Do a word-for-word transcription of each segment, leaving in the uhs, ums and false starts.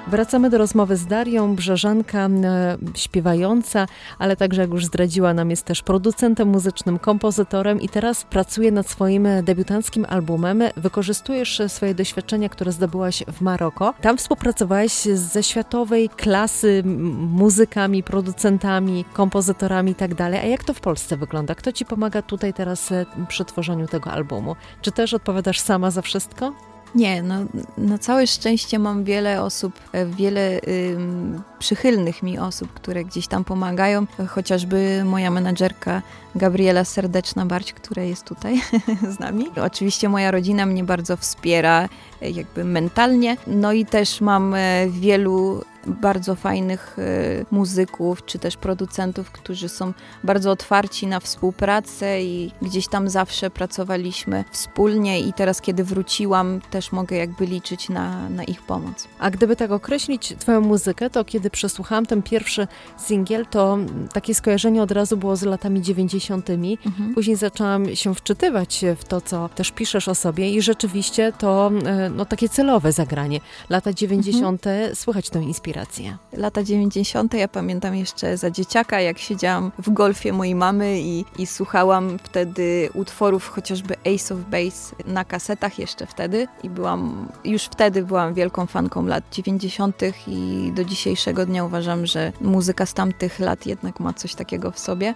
Wracamy do rozmowy z Darią. Brzeżanka e, śpiewająca, ale także, jak już zdradziła nam, jest też producentem muzycznym, kompozytorem i teraz pracuje nad swoim debiutanckim albumem. Wykorzystujesz swoje doświadczenia, które zdobyłaś w Maroko. Tam współpracowałaś ze światowej klasy muzykami, producentami, kompozytorami i tak dalej. A jak to w Polsce wygląda? Kto ci pomaga tutaj teraz przy tworzeniu tego albumu? Czy też odpowiadasz sama za wszystko? Nie, no na całe szczęście mam wiele osób, wiele ym, przychylnych mi osób, które gdzieś tam pomagają. Chociażby moja menadżerka Gabriela Serdeczna-Barć, która jest tutaj z nami. Oczywiście moja rodzina mnie bardzo wspiera jakby mentalnie. No i też mam wielu bardzo fajnych y, muzyków, czy też producentów, którzy są bardzo otwarci na współpracę i gdzieś tam zawsze pracowaliśmy wspólnie i teraz, kiedy wróciłam, też mogę jakby liczyć na, na ich pomoc. A gdyby tak określić twoją muzykę, to kiedy przesłuchałam ten pierwszy singiel, to takie skojarzenie od razu było z latami dziewięćdziesiątymi. Mhm. Później zaczęłam się wczytywać w to, co też piszesz o sobie i rzeczywiście to no, takie celowe zagranie. Lata dziewięćdziesiąte. Mhm. Słychać tę inspirację. Lata dziewięćdziesiąte. Ja pamiętam jeszcze za dzieciaka, jak siedziałam w golfie mojej mamy i, i słuchałam wtedy utworów chociażby Ace of Base na kasetach jeszcze wtedy i byłam, już wtedy byłam wielką fanką lat dziewięćdziesiątych i do dzisiejszego dnia uważam, że muzyka z tamtych lat jednak ma coś takiego w sobie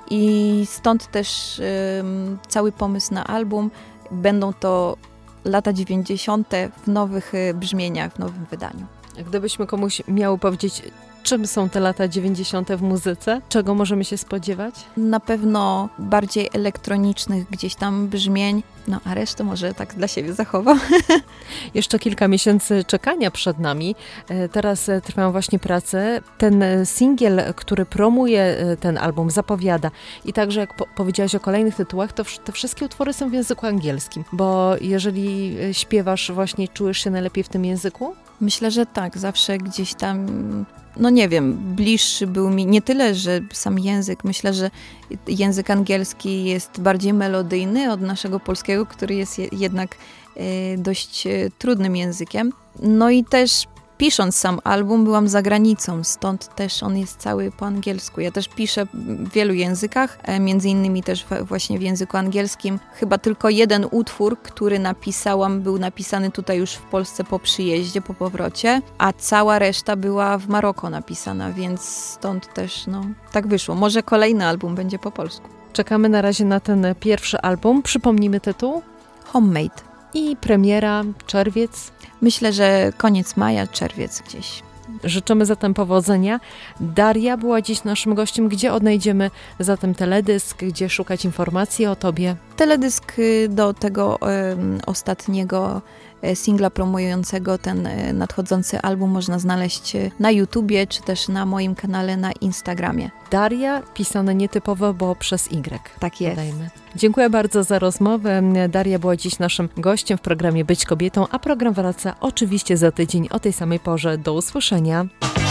i stąd też um, cały pomysł na album. Będą to lata dziewięćdziesiąte w nowych brzmieniach, w nowym wydaniu. Gdybyśmy komuś miały powiedzieć, czym są te lata dziewięćdziesiąte w muzyce? Czego możemy się spodziewać? Na pewno bardziej elektronicznych gdzieś tam brzmień, no a resztę może tak dla siebie zachowam. Jeszcze kilka miesięcy czekania przed nami. Teraz trwają właśnie prace. Ten singiel, który promuje ten album, zapowiada i także jak po- powiedziałaś o kolejnych tytułach, to w- te wszystkie utwory są w języku angielskim, bo jeżeli śpiewasz, właśnie czujesz się najlepiej w tym języku? Myślę, że tak. Zawsze gdzieś tam, no nie wiem, bliższy był mi nie tyle, że sam język. Myślę, że język angielski jest bardziej melodyjny od naszego polskiego, który jest je, jednak e, dość e, trudnym językiem. No i też pisząc sam album byłam za granicą, stąd też on jest cały po angielsku. Ja też piszę w wielu językach, między innymi też właśnie w języku angielskim. Chyba tylko jeden utwór, który napisałam, był napisany tutaj już w Polsce po przyjeździe, po powrocie, a cała reszta była w Maroko napisana, więc stąd też no tak wyszło. Może kolejny album będzie po polsku. Czekamy na razie na ten pierwszy album. Przypomnijmy tytuł. Homemade. I premiera czerwiec. Myślę, że koniec maja, czerwiec gdzieś. Życzymy zatem powodzenia. Daria była dziś naszym gościem. Gdzie odnajdziemy zatem teledysk? Gdzie szukać informacji o tobie? Teledysk do tego um, ostatniego singla promującego ten nadchodzący album można znaleźć na YouTubie, czy też na moim kanale na Instagramie. Daria, pisane nietypowo, bo przez Y. Tak jest. Dodajmy. Dziękuję bardzo za rozmowę. Daria była dziś naszym gościem w programie Być Kobietą, a program wraca oczywiście za tydzień o tej samej porze. Do usłyszenia.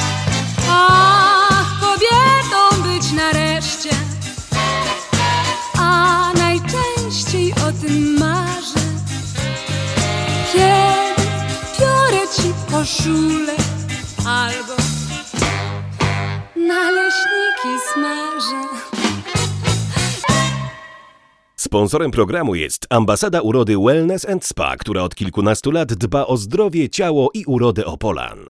Ach, kobietą być nareszcie, a najczęściej o tym marzę. Kiedy biorę ci koszulę albo naleśniki smażę. Sponsorem programu jest Ambasada Urody Wellness and Spa, która od kilkunastu lat dba o zdrowie, ciało i urodę Opolan.